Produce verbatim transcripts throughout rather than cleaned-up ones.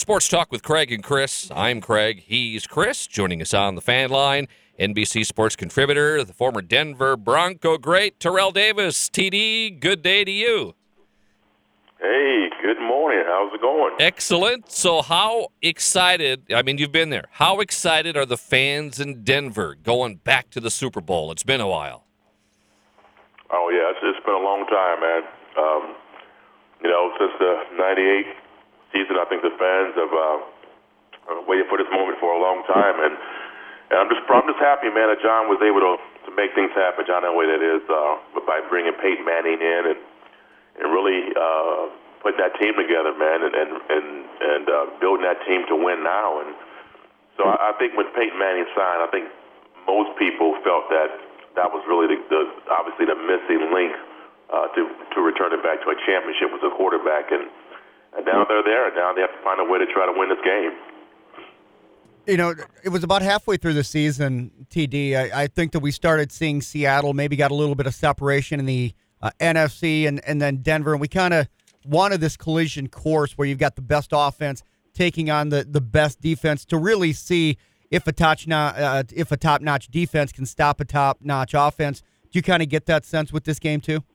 Sports Talk with Craig and Chris. I'm Craig. He's Chris. Joining us on the fan line, N B C Sports contributor, the former Denver Bronco great, Terrell Davis. T D, good day to you. Hey, good morning. How's it going? Excellent. So how excited, I mean, you've been there. How excited are the fans in Denver going back to the Super Bowl? It's been a while. Oh, yeah, it's, it's been a long time, man. Um, you know, since the ninety-eight season, I think the fans have uh, waited for this moment for a long time. And, and I'm just I'm just happy, man, that John was able to, to make things happen. John Elway, that is, uh, by bringing Peyton Manning in and and really uh, putting that team together, man, and and and, and uh, building that team to win now. And so I, I think when Peyton Manning signed, I think most people felt that that was really the, the obviously the missing link uh, to to return it back to a championship was a quarterback. And, and now they're there, and now they have to find a way to try to win this game. You know, it was about halfway through the season, T D. I, I think that we started seeing Seattle maybe got a little bit of separation in the Uh, N F C and, and then Denver, and we kind of wanted this collision course where you've got the best offense taking on the, the best defense to really see if a top uh, if a top notch defense can stop a top notch offense. Do you kind of get that sense with this game too?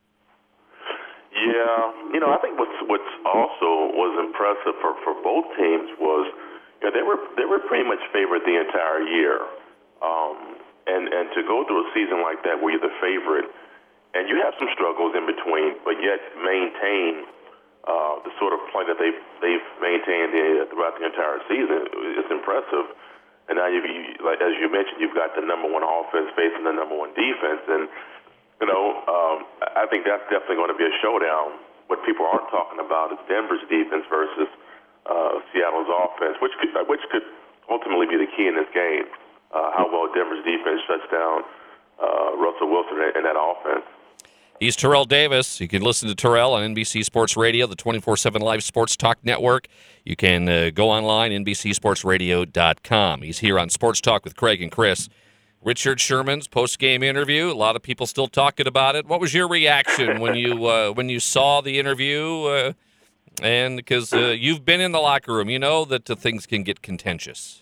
Yeah, you know, I think what's what's also was impressive for, for both teams was you know, they were they were pretty much favored the entire year, um, and and to go through a season like that where you're the favorite. And you have some struggles in between, but yet maintain uh, the sort of play that they've, they've maintained uh, throughout the entire season. It's impressive. And now, you, you, like as you mentioned, you've got the number one offense facing the number one defense. And, you know, um, I think that's definitely going to be a showdown. What people aren't talking about is Denver's defense versus uh, Seattle's offense, which could, which could ultimately be the key in this game, uh, how well Denver's defense shuts down uh, Russell Wilson in that offense. He's Terrell Davis. You can listen to Terrell on N B C Sports Radio, the twenty-four seven Live Sports Talk Network. You can uh, go online, N B C sports radio dot com. He's here on Sports Talk with Craig and Chris. Richard Sherman's post-game interview, a lot of people still talking about it. What was your reaction when you uh, when you saw the interview? Uh, and because uh, you've been in the locker room, you know that uh, things can get contentious.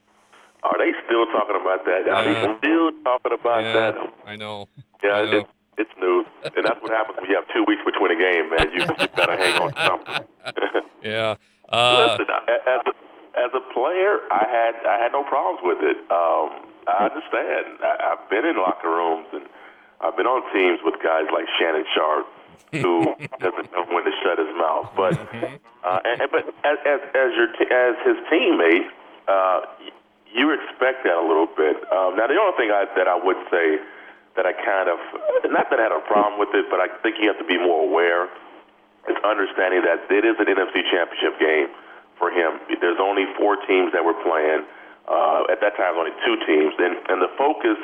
Are they still talking about that? Are Uh, they still talking about yeah, that? I know. Yeah, I know. It's, it's news. And that's what happens when you have two weeks between a game, man. You, you've got to hang on to something. Yeah. Uh, Listen, as a, as a player, I had I had no problems with it. Um, I understand. I, I've been in locker rooms, and I've been on teams with guys like Shannon Sharp, who doesn't know when to shut his mouth. But uh, and, but as as as your t- as his teammate, uh, you expect that a little bit. Um, now, the only thing I, that I would say that I kind of, not that I had a problem with it, but I think you have to be more aware, is understanding that it is an N F C championship game for him. There's only four teams that were playing. Uh, at that time, only two teams. And, and the focus,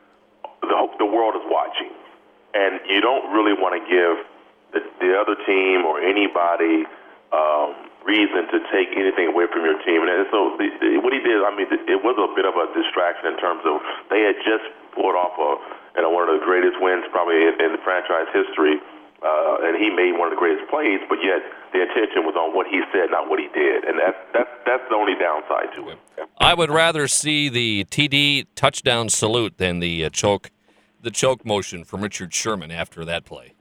the, the world is watching. And you don't really want to give the, the other team or anybody um, reason to take anything away from your team. And so the, the, what he did, I mean, it was a bit of a distraction in terms of they had just pulled off a, you know, one of the greatest wins probably in, in the franchise history, uh, and he made one of the greatest plays, but yet the attention was on what he said, not what he did. And that's, that's, that's the only downside to it. I would rather see the T D touchdown salute than the uh, choke the choke motion from Richard Sherman after that play.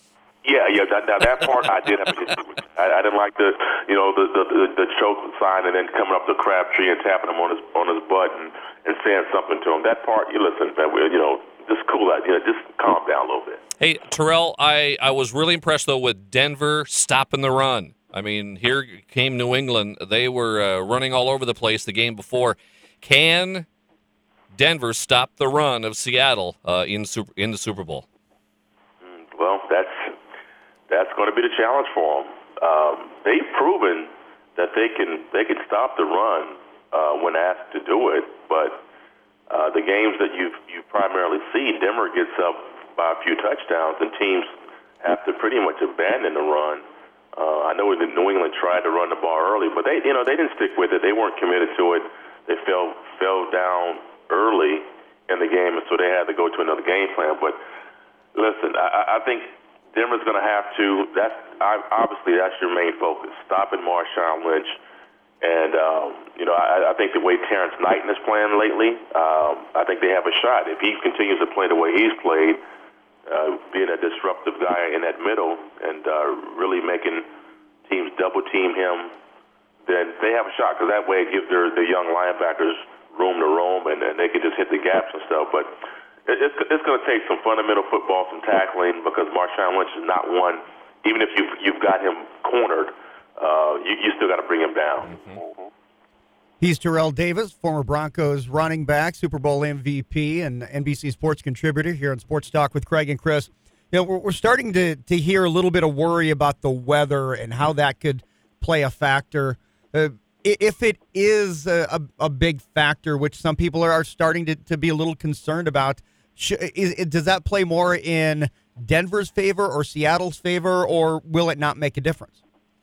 Yeah, yeah. That, now that part I did have an issue with. I, I didn't like the, you know, the, the the the choke sign and then coming up the Crabtree and tapping him on his on his butt and, and saying something to him. That part, you listen, man. We, you know, just cool out. You know, just calm down a little bit. Hey, Terrell, I, I was really impressed though with Denver stopping the run. I mean, here came New England. They were uh, running all over the place the game before. Can Denver stop the run of Seattle uh, in super, in the Super Bowl? Well, that's that's going to be the challenge for them. Um, they've proven that they can they can stop the run uh, when asked to do it, but uh, the games that you you primarily see, Denver gets up by a few touchdowns, and teams have to pretty much abandon the run. Uh, I know that New England tried to run the ball early, but they, you know, they didn't stick with it. They weren't committed to it. They fell fell down early in the game, and so they had to go to another game plan. But listen, I, I think Denver's going to have to. That's I, obviously that's your main focus: stopping Marshawn Lynch And, um, you know, I, I think the way Terrence Knighton is playing lately, um, I think they have a shot. If he continues to play the way he's played, uh, being a disruptive guy in that middle and uh, really making teams double-team him, then they have a shot, because that way it gives their, their young linebackers room to roam, and, and they can just hit the gaps and stuff. But it, it's, it's going to take some fundamental football, some tackling, because Marshawn Lynch is not one, even if you've, you've got him cornered, uh, you, you still got to bring him down. Mm-hmm. He's Terrell Davis, former Broncos running back, Super Bowl M V P, and N B C Sports contributor here on Sports Talk with Craig and Chris. You know, we're, we're starting to, to hear a little bit of worry about the weather and how that could play a factor. Uh, if it is a, a, a big factor, which some people are, are starting to, to be a little concerned about, sh- is, does that play more in Denver's favor or Seattle's favor, or will it not make a difference?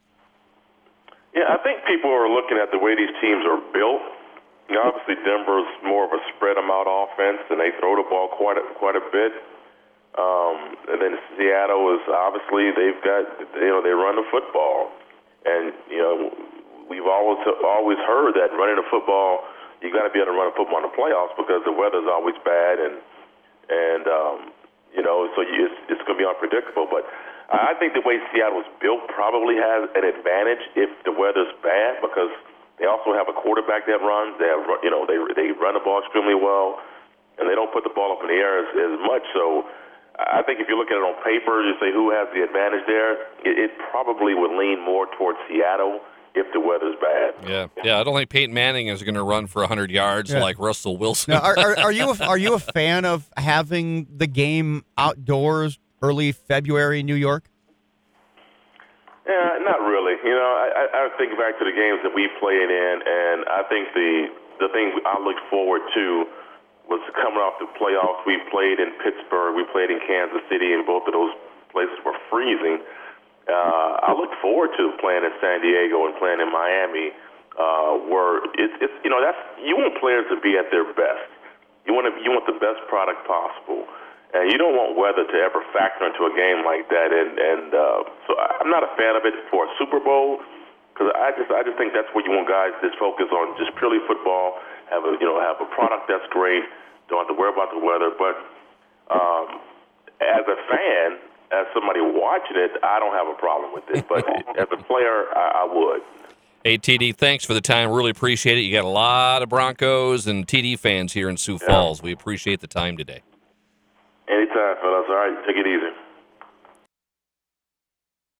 Yeah, I think people are looking at the way these teams are built. You know, obviously, Denver's more of a spread-them-out offense, and they throw the ball quite a, quite a bit. Um, and then Seattle is obviously they've got, you know, they run the football, and you know, we've always always heard that running the football, you got to be able to run a football in the playoffs because the weather's always bad, and and um, you know, so you, it's, it's going to be unpredictable, but. I think the way Seattle's built probably has an advantage if the weather's bad, because they also have a quarterback that runs. They have, you know, they they run the ball extremely well, and they don't put the ball up in the air as, as much. So I think if you look at it on paper, you say who has the advantage there, it, it probably would lean more towards Seattle if the weather's bad. Yeah, yeah. I don't think Peyton Manning is going to run for one hundred yards yeah. like Russell Wilson. Now, are, are, are you a, are you a fan of having the game outdoors? Early February in New York? Yeah, not really. You know, I, I think back to the games that we played in, and I think the the thing I looked forward to was coming off the playoffs. We played in Pittsburgh, we played in Kansas City, and both of those places were freezing. Uh, I look forward to playing in San Diego and playing in Miami, uh, where it's, it's you know that's you want players to be at their best. You want to you want the best product possible. And you don't want weather to ever factor into a game like that, and and uh, so I'm not a fan of it for a Super Bowl, because I just I just think that's where you want guys to just focus on just purely football, have a you know have a product that's great, don't have to worry about the weather. But um, as a fan, as somebody watching it, I don't have a problem with it. But as a player, I, I would. Hey, T D, thanks for the time. Really appreciate it. You got a lot of Broncos and T D fans here in Sioux Falls. Yeah. We appreciate the time today. Anytime, fellas. All right, take it easy.